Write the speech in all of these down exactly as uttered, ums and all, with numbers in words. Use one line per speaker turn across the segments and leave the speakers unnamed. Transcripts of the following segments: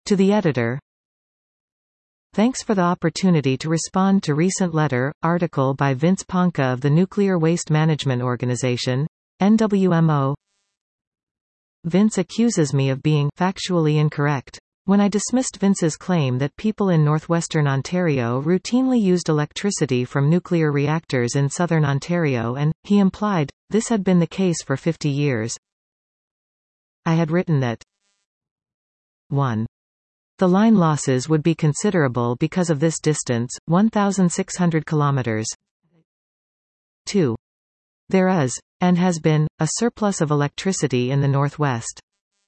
To the editor. Thanks for the opportunity to respond to recent letter, article by Vince Ponca of the Nuclear Waste Management Organization, N W M O. Vince accuses me of being factually incorrect. When I dismissed Vince's claim that people in northwestern Ontario routinely used electricity from nuclear reactors in southern Ontario and, he implied, this had been the case for fifty years. I had written that one. The line losses would be considerable because of this distance, one thousand six hundred kilometers. two. There is, and has been, a surplus of electricity in the Northwest.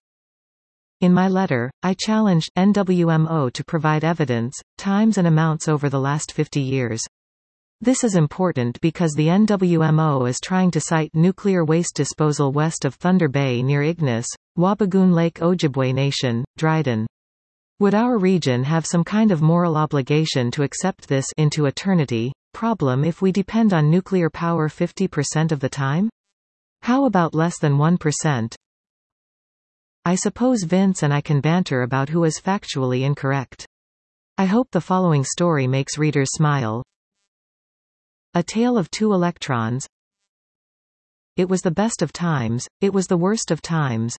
In my letter, I challenged N W M O to provide evidence, times and amounts over the last fifty years. This is important because the N W M O is trying to site nuclear waste disposal west of Thunder Bay near Ignis, Wabigoon Lake Ojibwe Nation, Dryden. Would our region have some kind of moral obligation to accept this into eternity problem if we depend on nuclear power fifty percent of the time? How about less than one percent? I suppose Vince and I can banter about who is factually incorrect. I hope the following story makes readers smile. A Tale of Two Electrons. It was the best of times, it was the worst of times.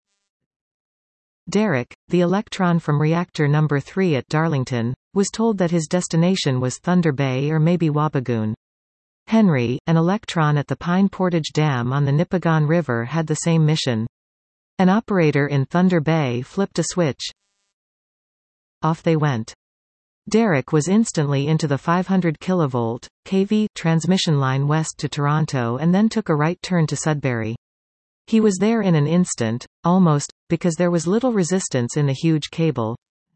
Derek, the electron from reactor number three at Darlington, was told that his destination was Thunder Bay or maybe Wabigoon. Henry, an electron at the Pine Portage Dam on the Nipigon River, had the same mission. An operator in Thunder Bay flipped a switch. Off they went. Derek was instantly into the five hundred kilovolt kV transmission line west to Toronto and then took a right turn to Sudbury. He was there in an instant, almost, because there was little resistance in the huge cable.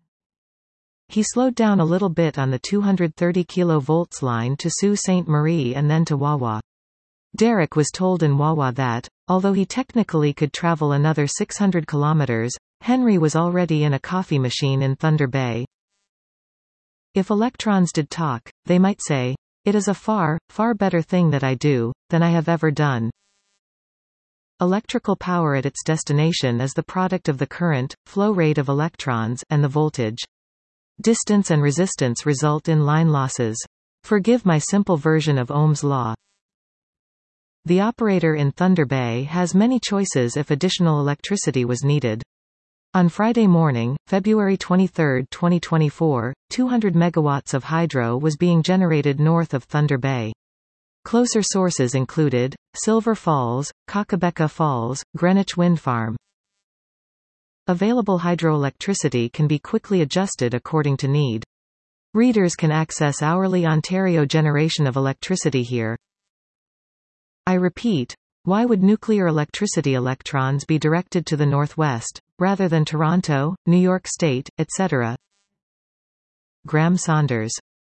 He slowed down a little bit on the two hundred thirty kilovolts line to Sault Ste. Marie and then to Wawa. Derek was told in Wawa that, although he technically could travel another six hundred kilometers, Henry was already in a coffee machine in Thunder Bay. If electrons did talk, they might say, "It is a far, far better thing that I do, than I have ever done." Electrical power at its destination is the product of the current, flow rate of electrons, and the voltage. Distance and resistance result in line losses. Forgive my simple version of Ohm's law. The operator in Thunder Bay has many choices if additional electricity was needed. On Friday morning, February twenty-third, twenty twenty-four, two hundred megawatts of hydro was being generated north of Thunder Bay. Closer sources included Silver Falls, Kakabeka Falls, Greenwich Wind Farm. Available hydroelectricity can be quickly adjusted according to need. Readers can access hourly Ontario generation of electricity here. I repeat, why would nuclear electricity electrons be directed to the northwest, rather than Toronto, New York State, et cetera? Graham Saunders.